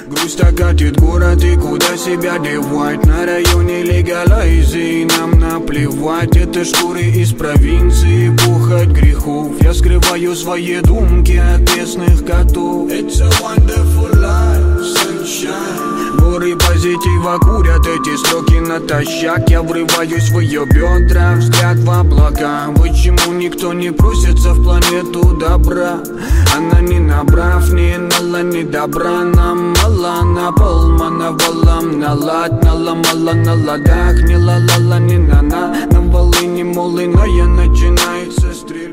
Грусть окатит город и куда себя девать. На районе легалайзи нам наплевать. Это шкуры из провинции, пухать грехов. Я скрываю свои думки от местных котов. It's a wonderful life, sunshine. Горы позитива курят эти строки натощак. Я врываюсь в ее бедра, взгляд в облака. Почему никто не просится в планету добра? Она не набрав, не нала, не добра. Нам мало, на пол мановалам налад, наломала на ладах. Не ла-ла-ла, не на-на. На волыне молыная начинается стрелять.